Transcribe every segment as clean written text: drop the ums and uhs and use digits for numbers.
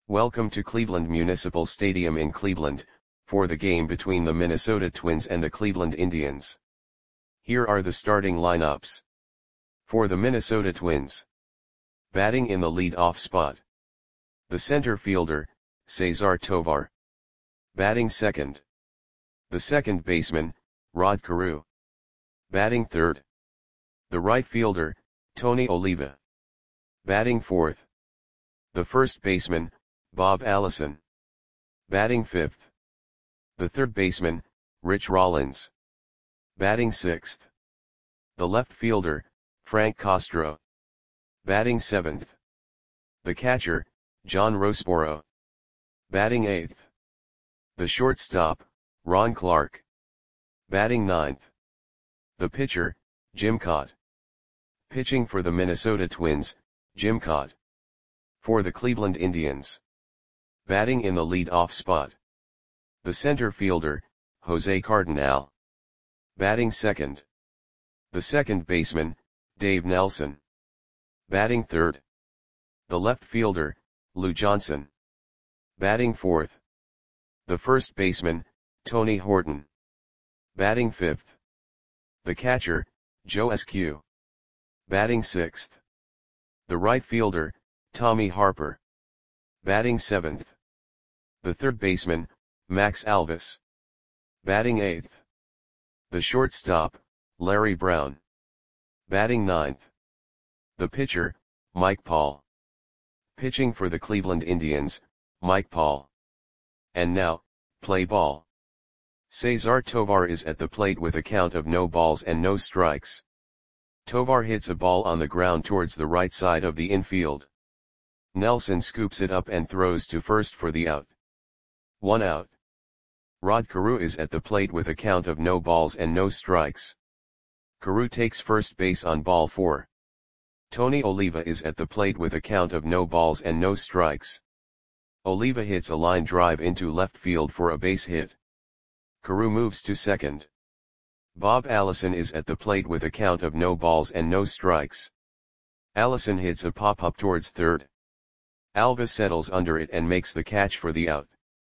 Welcome to Cleveland Municipal Stadium in Cleveland, for the game between the Minnesota Twins and the Cleveland Indians. Here are the starting lineups. For the Minnesota Twins. Batting in the lead-off spot. The center fielder, Cesar Tovar. Batting second. The second baseman, Rod Carew. Batting third. The right fielder, Tony Oliva. Batting fourth. The first baseman, Bob Allison. Batting fifth. The third baseman, Rich Rollins. Batting sixth. The left fielder, Frank Castro. Batting seventh. The catcher, John Roseboro. Batting eighth. The shortstop, Ron Clark. Batting ninth. The pitcher, Jim Kaat. Pitching for the Minnesota Twins, Jim Kaat. For the Cleveland Indians. Batting in the lead-off spot. The center fielder, Jose Cardinal. Batting second. The second baseman, Dave Nelson. Batting third. The left fielder, Lou Johnson. Batting fourth. The first baseman, Tony Horton. Batting fifth. The catcher, Joe Eskew. Batting sixth. The right fielder, Tommy Harper. Batting seventh. The third baseman, Max Alvis. Batting eighth. The shortstop, Larry Brown. Batting ninth. The pitcher, Mike Paul. Pitching for the Cleveland Indians, Mike Paul. And now, play ball. Cesar Tovar is at the plate with a count of no balls and no strikes. Tovar hits a ball on the ground towards the right side of the infield. Nelson scoops it up and throws to first for the out. 1 out. Rod Carew is at the plate with a count of no balls and no strikes. Carew takes first base on ball 4. Tony Oliva is at the plate with a count of no balls and no strikes. Oliva hits a line drive into left field for a base hit. Carew moves to second. Bob Allison is at the plate with a count of no balls and no strikes. Allison hits a pop-up towards third. Alvis settles under it and makes the catch for the out.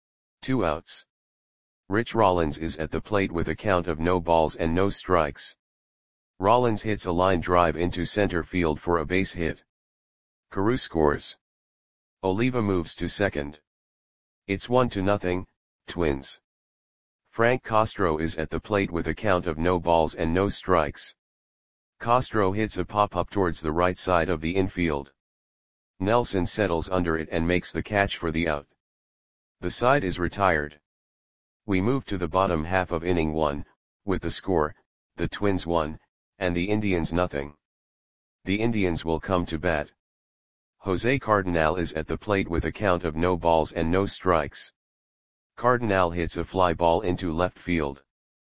2 outs. Rich Rollins is at the plate with a count of no balls and no strikes. Rollins hits a line drive into center field for a base hit. Carew scores. Oliva moves to second. It's 1-0, Twins. Frank Castro is at the plate with a count of no balls and no strikes. Castro hits a pop-up towards the right side of the infield. Nelson settles under it and makes the catch for the out. The side is retired. We move to the bottom half of inning 1, with the score, the Twins 1, and the Indians 0. The Indians will come to bat. Jose Cardinal is at the plate with a count of no balls and no strikes. Cardinal hits a fly ball into left field.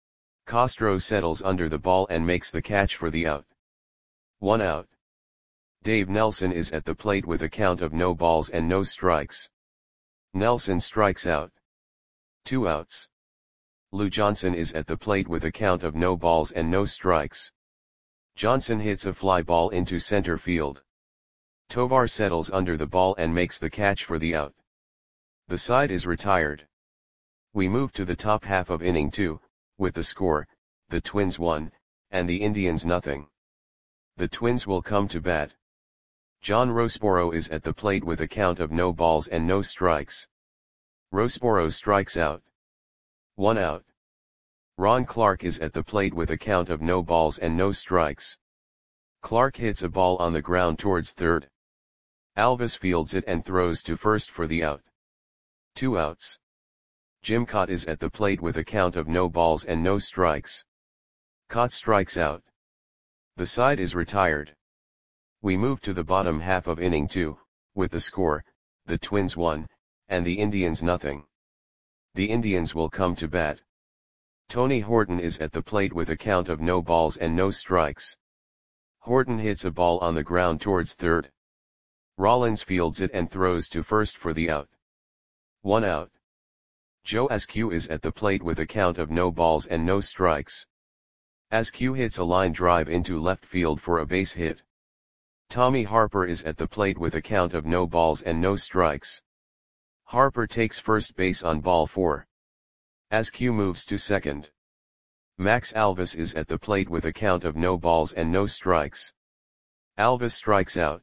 Castro settles under the ball and makes the catch for the out. 1 out. Dave Nelson is at the plate with a count of no balls and no strikes. Nelson strikes out. 2 outs. Lou Johnson is at the plate with a count of no balls and no strikes. Johnson hits a fly ball into center field. Tovar settles under the ball and makes the catch for the out. The side is retired. We move to the top half of inning 2, with the score, the Twins 1, and the Indians 0. The Twins will come to bat. John Roseboro is at the plate with a count of no balls and no strikes. Roseboro strikes out. 1 out. Ron Clark is at the plate with a count of no balls and no strikes. Clark hits a ball on the ground towards third. Alvis fields it and throws to first for the out. 2 outs. Jim Kaat is at the plate with a count of no balls and no strikes. Kaat strikes out. The side is retired. We move to the bottom half of inning 2, with the score, the Twins 1, and the Indians 0. The Indians will come to bat. Tony Horton is at the plate with a count of no balls and no strikes. Horton hits a ball on the ground towards third. Rollins fields it and throws to first for the out. 1 out. Joe Eskew is at the plate with a count of no balls and no strikes. Eskew hits a line drive into left field for a base hit. Tommy Harper is at the plate with a count of no balls and no strikes. Harper takes first base on ball 4. Askew moves to second. Max Alvis is at the plate with a count of no balls and no strikes. Alvis strikes out.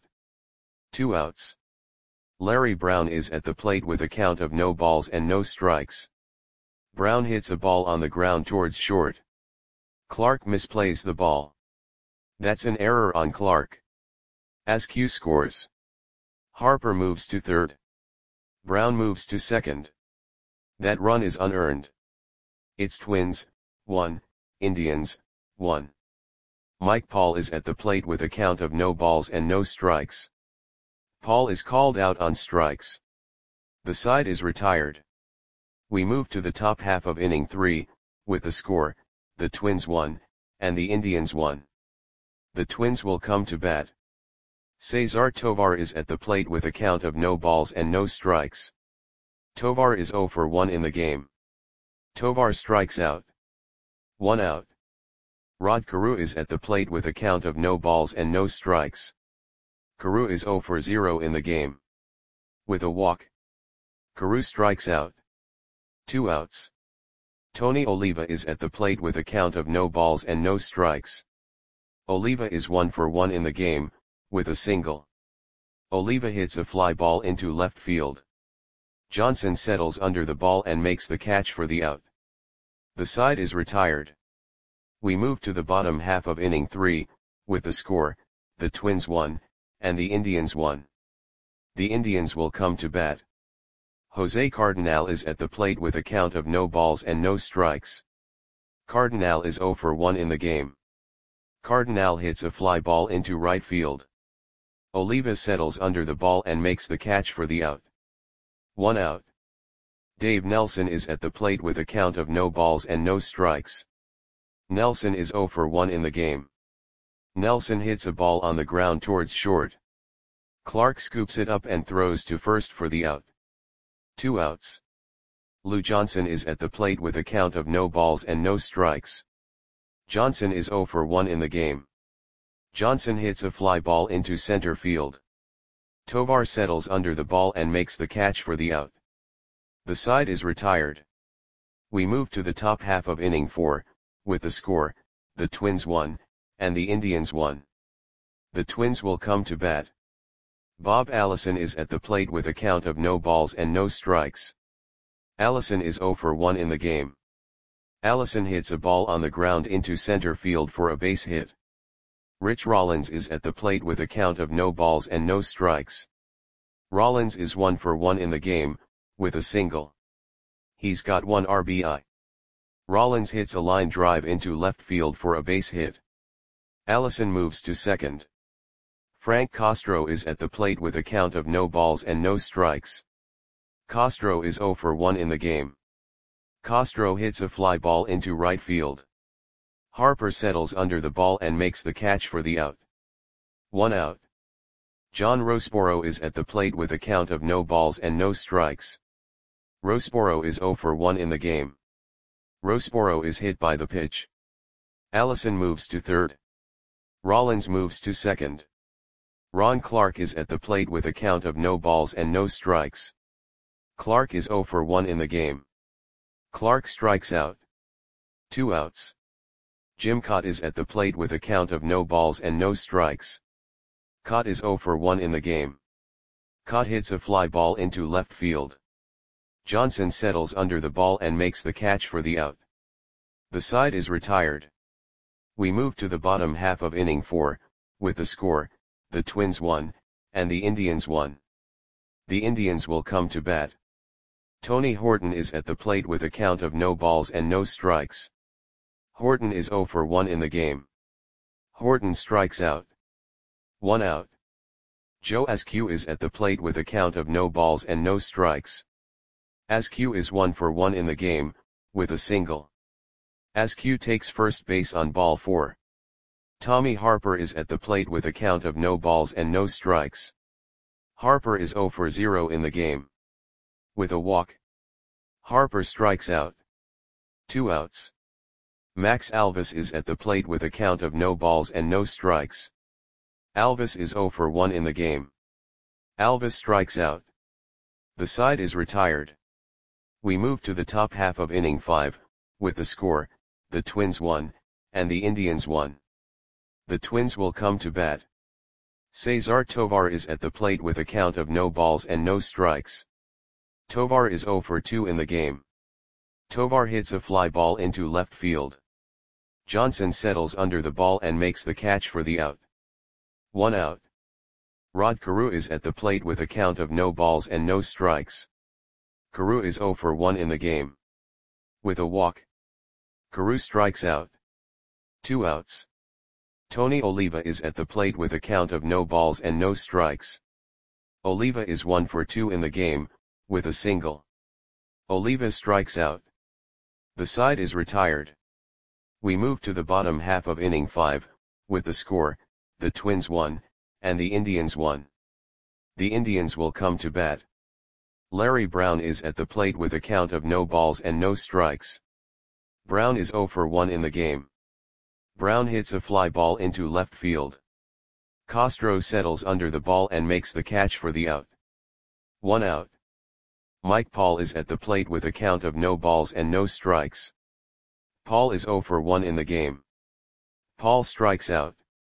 2 outs. Larry Brown is at the plate with a count of no balls and no strikes. Brown hits a ball on the ground towards short. Clark misplays the ball. That's an error on Clark. Askew scores. Harper moves to third. Brown moves to second. That run is unearned. It's Twins, 1, Indians, 1. Mike Paul is at the plate with a count of no balls and no strikes. Paul is called out on strikes. The side is retired. We move to the top half of inning 3, with the score, the Twins 1, and the Indians 1. The Twins will come to bat. Cesar Tovar is at the plate with a count of no balls and no strikes. Tovar is 0 for 1 in the game. Tovar strikes out. 1 out. Rod Carew is at the plate with a count of no balls and no strikes. Carew is 0 for 0 in the game. With a walk. Carew strikes out. 2 outs. Tony Oliva is at the plate with a count of no balls and no strikes. Oliva is 1 for 1 in the game, with a single. Oliva hits a fly ball into left field. Johnson settles under the ball and makes the catch for the out. The side is retired. We move to the bottom half of inning 3, with the score, the Twins 1, and the Indians 1. The Indians will come to bat. Jose Cardenal is at the plate with a count of no balls and no strikes. Cardenal is 0 for 1 in the game. Cardenal hits a fly ball into right field. Oliva settles under the ball and makes the catch for the out. 1 out. Dave Nelson is at the plate with a count of no balls and no strikes. Nelson is 0 for 1 in the game. Nelson hits a ball on the ground towards short. Clark scoops it up and throws to first for the out. 2 outs. Lou Johnson is at the plate with a count of no balls and no strikes. Johnson is 0 for 1 in the game. Johnson hits a fly ball into center field. Tovar settles under the ball and makes the catch for the out. The side is retired. We move to the top half of inning 4, with the score, the Twins 1, and the Indians 1. The Twins will come to bat. Bob Allison is at the plate with a count of no balls and no strikes. Allison is 0 for 1 in the game. Allison hits a ball on the ground into center field for a base hit. Rich Rollins is at the plate with a count of no balls and no strikes. Rollins is 1 for 1 in the game, with a single. He's got 1 RBI. Rollins hits a line drive into left field for a base hit. Allison moves to second. Frank Castro is at the plate with a count of no balls and no strikes. Castro is 0 for 1 in the game. Castro hits a fly ball into right field. Harper settles under the ball and makes the catch for the out. 1 out. John Rosboro is at the plate with a count of no balls and no strikes. Rosboro is 0 for 1 in the game. Rosboro is hit by the pitch. Allison moves to third. Rollins moves to second. Ron Clark is at the plate with a count of no balls and no strikes. Clark is 0 for 1 in the game. Clark strikes out. 2 outs. Jim Cott is at the plate with a count of no balls and no strikes. Cott is 0 for 1 in the game. Cott hits a fly ball into left field. Johnson settles under the ball and makes the catch for the out. The side is retired. We move to the bottom half of inning 4, with the score, the Twins 1, and the Indians 1. The Indians will come to bat. Tony Horton is at the plate with a count of no balls and no strikes. Horton is 0 for 1 in the game. Horton strikes out. 1 out. Joe Askew is at the plate with a count of no balls and no strikes. Askew is 1 for 1 in the game, with a single. Askew takes first base on ball 4. Tommy Harper is at the plate with a count of no balls and no strikes. Harper is 0 for 0 in the game. With a walk. Harper strikes out. 2 outs. Max Alvis is at the plate with a count of no balls and no strikes. Alvis is 0 for 1 in the game. Alvis strikes out. The side is retired. We move to the top half of inning 5, with the score, the Twins 1, and the Indians 1. The Twins will come to bat. Cesar Tovar is at the plate with a count of no balls and no strikes. Tovar is 0 for 2 in the game. Tovar hits a fly ball into left field. Johnson settles under the ball and makes the catch for the out. 1 out. Rod Carew is at the plate with a count of no balls and no strikes. Carew is 0 for 1 in the game. With a walk, Carew strikes out. 2 outs. Tony Oliva is at the plate with a count of no balls and no strikes. Oliva is 1 for 2 in the game, with a single. Oliva strikes out. The side is retired. We move to the bottom half of inning 5, with the score, the Twins 1, and the Indians 1. The Indians will come to bat. Larry Brown is at the plate with a count of no balls and no strikes. Brown is 0 for 1 in the game. Brown hits a fly ball into left field. Castro settles under the ball and makes the catch for the out. 1 out. Mike Paul is at the plate with a count of no balls and no strikes. Paul is 0 for 1 in the game. Paul strikes out.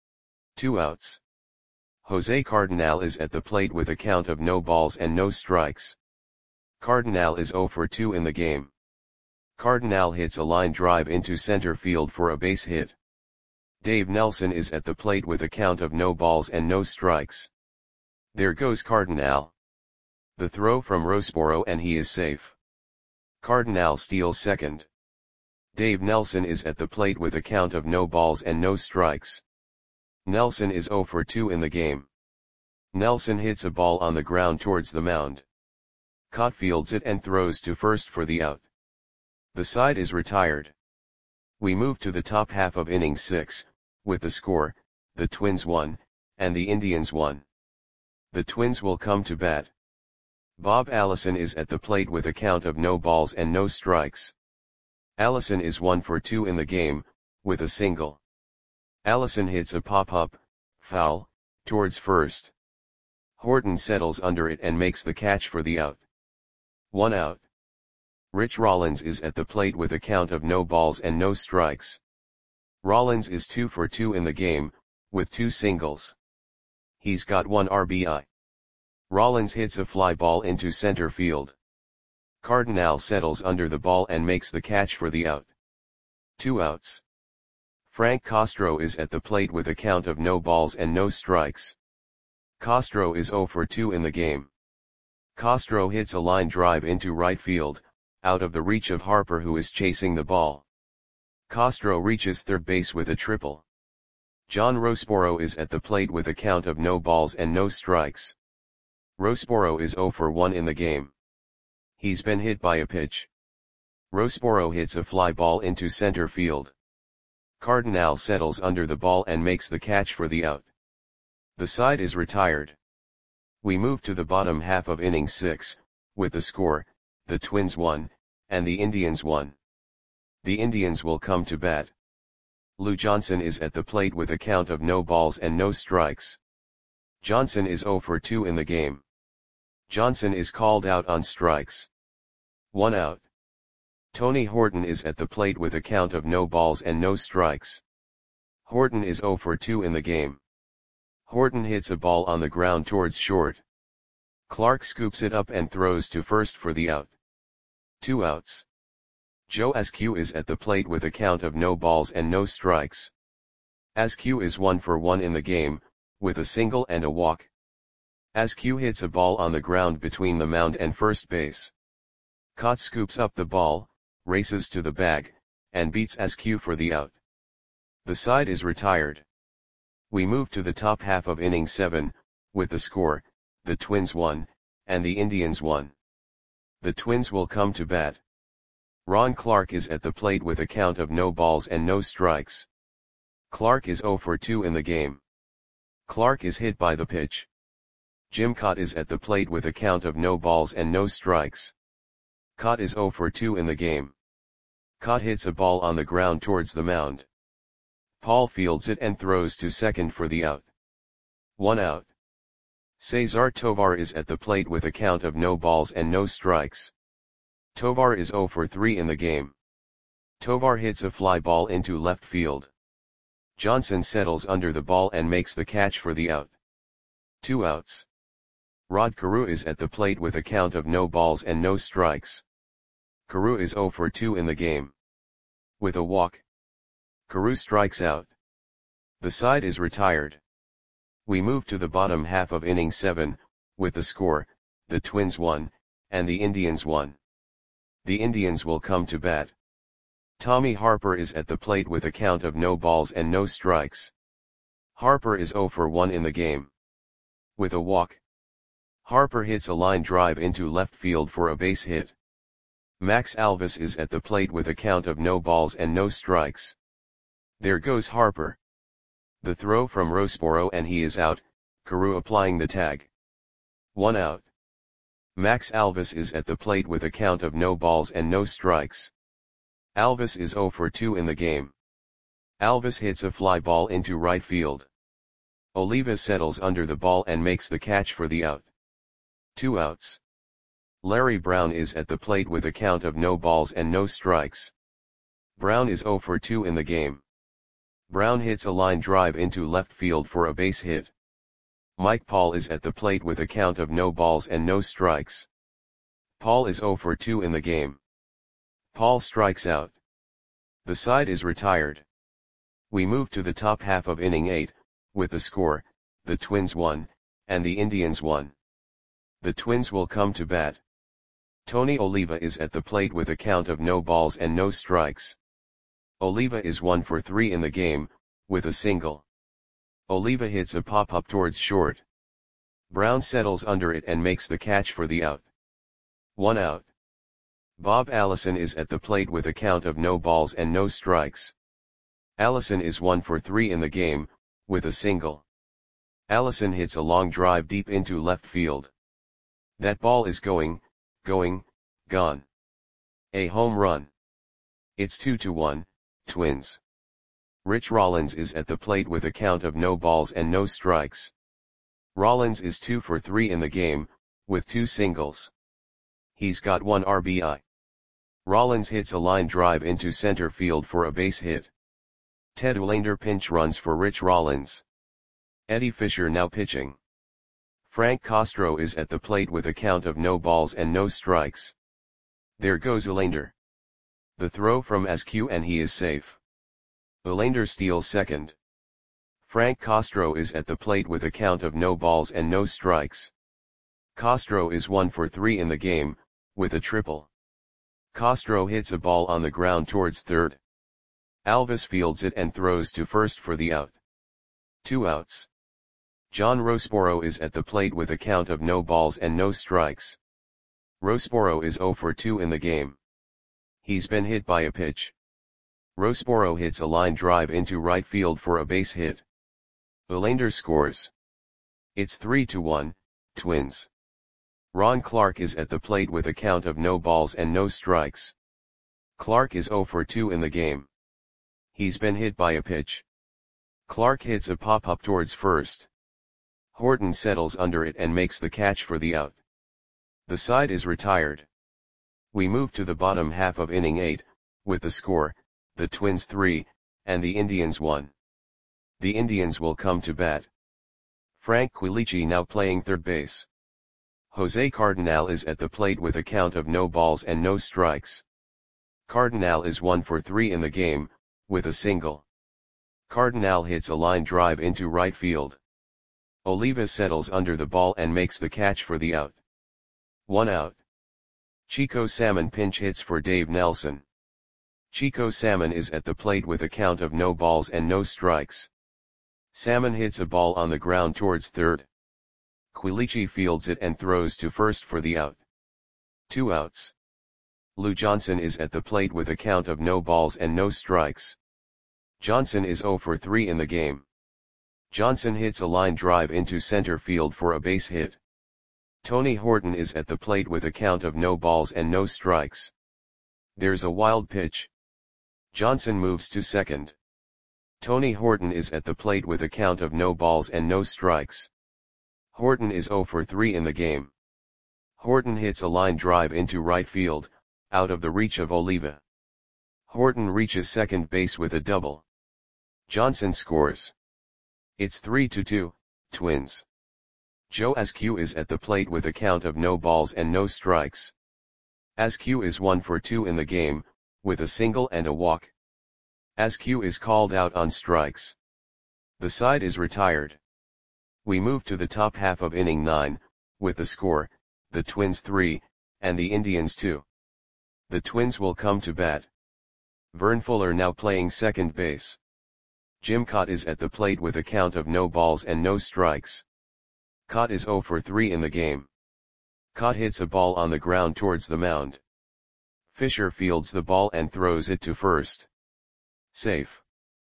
2 outs. Jose Cardinal is at the plate with a count of no balls and no strikes. Cardinal is 0 for 2 in the game. Cardinal hits a line drive into center field for a base hit. Dave Nelson is at the plate with a count of no balls and no strikes. There goes Cardinal. The throw from Roseboro and he is safe. Cardinal steals second. Dave Nelson is at the plate with a count of no balls and no strikes. Nelson is 0 for 2 in the game. Nelson hits a ball on the ground towards the mound. Cott fields it and throws to first for the out. The side is retired. We move to the top half of inning 6, with the score, the Twins 1, and the Indians 1. The Twins will come to bat. Bob Allison is at the plate with a count of no balls and no strikes. Allison is 1 for 2 in the game, with a single. Allison hits a pop-up, foul, towards first. Horton settles under it and makes the catch for the out. 1 out. Rich Rollins is at the plate with a count of no balls and no strikes. Rollins is 2 for 2 in the game, with 2 singles. He's got 1 RBI. Rollins hits a fly ball into center field. Cardinal settles under the ball and makes the catch for the out. 2 outs. Frank Castro is at the plate with a count of no balls and no strikes. Castro is 0 for 2 in the game. Castro hits a line drive into right field, out of the reach of Harper who is chasing the ball. Castro reaches third base with a triple. John Roseboro is at the plate with a count of no balls and no strikes. Roseboro is 0 for 1 in the game. He's been hit by a pitch. Roseboro hits a fly ball into center field. Cardinal settles under the ball and makes the catch for the out. The side is retired. We move to the bottom half of inning 6, with the score, the Twins 1, and the Indians 1. The Indians will come to bat. Lou Johnson is at the plate with a count of no balls and no strikes. Johnson is 0 for 2 in the game. Johnson is called out on strikes. 1 out. Tony Horton is at the plate with a count of no balls and no strikes. Horton is 0 for 2 in the game. Horton hits a ball on the ground towards short. Clark scoops it up and throws to first for the out. 2 outs. Joe Askew is at the plate with a count of no balls and no strikes. Askew is 1 for 1 in the game, with a single and a walk. Askew hits a ball on the ground between the mound and first base. Cott scoops up the ball, races to the bag, and beats Askew for the out. The side is retired. We move to the top half of inning 7, with the score, the Twins 1, and the Indians 1. The Twins will come to bat. Ron Clark is at the plate with a count of no balls and no strikes. Clark is 0 for 2 in the game. Clark is hit by the pitch. Jim Cott is at the plate with a count of no balls and no strikes. Cott is 0 for 2 in the game. Cott hits a ball on the ground towards the mound. Paul fields it and throws to second for the out. 1 out. Cesar Tovar is at the plate with a count of no balls and no strikes. Tovar is 0 for 3 in the game. Tovar hits a fly ball into left field. Johnson settles under the ball and makes the catch for the out. 2 outs. Rod Carew is at the plate with a count of no balls and no strikes. Carew is 0 for 2 in the game. With a walk, Carew strikes out. The side is retired. We move to the bottom half of inning 7, with the score, the Twins 1, and the Indians 1. The Indians will come to bat. Tommy Harper is at the plate with a count of no balls and no strikes. Harper is 0 for 1 in the game. With a walk, Harper hits a line drive into left field for a base hit. Max Alvis is at the plate with a count of no balls and no strikes. There goes Harper. The throw from Roseboro and he is out, Carew applying the tag. 1 out. Max Alvis is at the plate with a count of no balls and no strikes. Alvis is 0 for 2 in the game. Alvis hits a fly ball into right field. Oliva settles under the ball and makes the catch for the out. 2 outs. Larry Brown is at the plate with a count of no balls and no strikes. Brown is 0 for 2 in the game. Brown hits a line drive into left field for a base hit. Mike Paul is at the plate with a count of no balls and no strikes. Paul is 0 for 2 in the game. Paul strikes out. The side is retired. We move to the top half of inning 8, with the score, the Twins 1, and the Indians 1. The Twins will come to bat. Tony Oliva is at the plate with a count of no balls and no strikes. Oliva is 1 for 3 in the game, with a single. Oliva hits a pop-up towards short. Brown settles under it and makes the catch for the out. 1 out. Bob Allison is at the plate with a count of no balls and no strikes. Allison is 1 for 3 in the game, with a single. Allison hits a long drive deep into left field. That ball is going, gone. A home run. It's 2-1, Twins. Rich Rollins is at the plate with a count of no balls and no strikes. Rollins is 2 for 3 in the game, with 2 singles. He's got 1 RBI. Rollins hits a line drive into center field for a base hit. Ted Olander pinch runs for Rich Rollins. Eddie Fisher now pitching. Frank Castro is at the plate with a count of no balls and no strikes. There goes Olander. The throw from Askew and he is safe. Olander steals second. Frank Castro is at the plate with a count of no balls and no strikes. Castro is 1 for 3 in the game, with a triple. Castro hits a ball on the ground towards third. Alvis fields it and throws to first for the out. 2 outs. John Roseboro is at the plate with a count of no balls and no strikes. Roseboro is 0 for 2 in the game. He's been hit by a pitch. Roseboro hits a line drive into right field for a base hit. Olander scores. It's 3-1, Twins. Ron Clark is at the plate with a count of no balls and no strikes. Clark is 0 for 2 in the game. He's been hit by a pitch. Clark hits a pop-up towards first. Horton settles under it and makes the catch for the out. The side is retired. We move to the bottom half of inning 8, with the score, the Twins 3, and the Indians 1. The Indians will come to bat. Frank Quilici now playing third base. Jose Cardinal is at the plate with a count of no balls and no strikes. Cardinal is 1 for 3 in the game, with a single. Cardinal hits a line drive into right field. Oliva settles under the ball and makes the catch for the out. 1 out. Chico Salmon pinch hits for Dave Nelson. Chico Salmon is at the plate with a count of no balls and no strikes. Salmon hits a ball on the ground towards third. Quilici fields it and throws to first for the out. 2 outs. Lou Johnson is at the plate with a count of no balls and no strikes. Johnson is 0 for 3 in the game. Johnson hits a line drive into center field for a base hit. Tony Horton is at the plate with a count of no balls and no strikes. There's a wild pitch. Johnson moves to second. Tony Horton is at the plate with a count of no balls and no strikes. Horton is 0 for 3 in the game. Horton hits a line drive into right field, out of the reach of Oliva. Horton reaches second base with a double. Johnson scores. It's 3-2, Twins. Joe Askew is at the plate with a count of no balls and no strikes. Askew is 1 for 2 in the game, with a single and a walk. Askew is called out on strikes. The side is retired. We move to the top half of inning 9, with the score, the Twins 3, and the Indians 2. The Twins will come to bat. Vern Fuller now playing second base. Jim Kaat is at the plate with a count of no balls and no strikes. Kaat is 0 for 3 in the game. Kaat hits a ball on the ground towards the mound. Fisher fields the ball and throws it to first. Safe.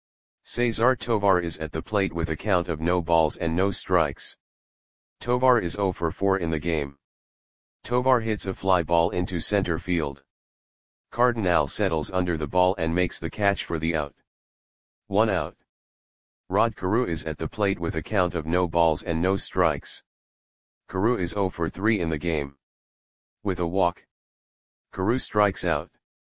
Cesar Tovar is at the plate with a count of no balls and no strikes. Tovar is 0 for 4 in the game. Tovar hits a fly ball into center field. Cardinal settles under the ball and makes the catch for the out. 1 out. Rod Carew is at the plate with a count of no balls and no strikes. Carew is 0 for 3 in the game. With a walk, Carew strikes out.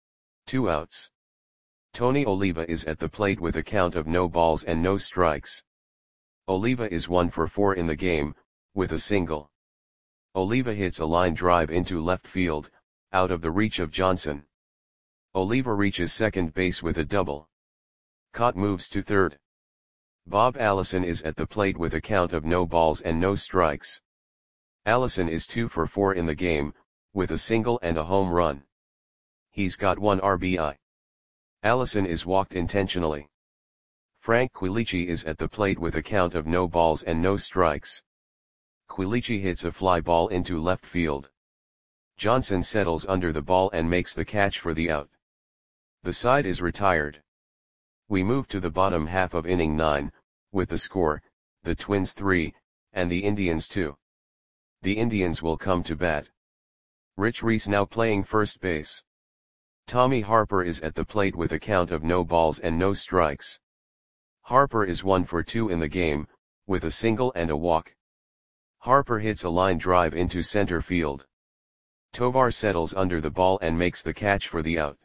2 outs. Tony Oliva is at the plate with a count of no balls and no strikes. Oliva is 1 for 4 in the game, with a single. Oliva hits a line drive into left field, out of the reach of Johnson. Oliva reaches second base with a double. Kaat moves to third. Bob Allison is at the plate with a count of no balls and no strikes. Allison is 2 for 4 in the game, with a single and a home run. He's got 1 RBI. Allison is walked intentionally. Frank Quilici is at the plate with a count of no balls and no strikes. Quilici hits a fly ball into left field. Johnson settles under the ball and makes the catch for the out. The side is retired. We move to the bottom half of inning 9, with the score, the Twins 3, and the Indians 2. The Indians will come to bat. Rich Reese now playing first base. Tommy Harper is at the plate with a count of no balls and no strikes. Harper is 1 for 2 in the game, with a single and a walk. Harper hits a line drive into center field. Tovar settles under the ball and makes the catch for the out.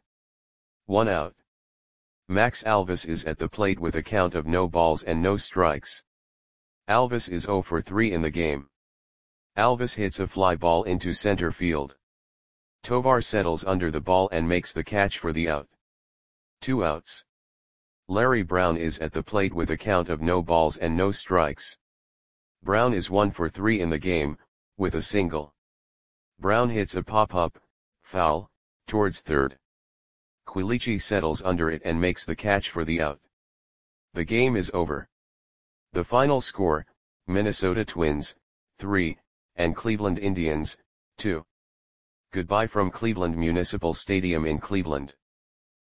1 out. Max Alvis is at the plate with a count of no balls and no strikes. Alvis is 0 for 3 in the game. Alvis hits a fly ball into center field. Tovar settles under the ball and makes the catch for the out. 2 outs. Larry Brown is at the plate with a count of no balls and no strikes. Brown is 1 for 3 in the game, with a single. Brown hits a pop-up, foul, towards third. Quilici settles under it and makes the catch for the out. The game is over. The final score, Minnesota Twins, 3, and Cleveland Indians, 2. Goodbye from Cleveland Municipal Stadium in Cleveland.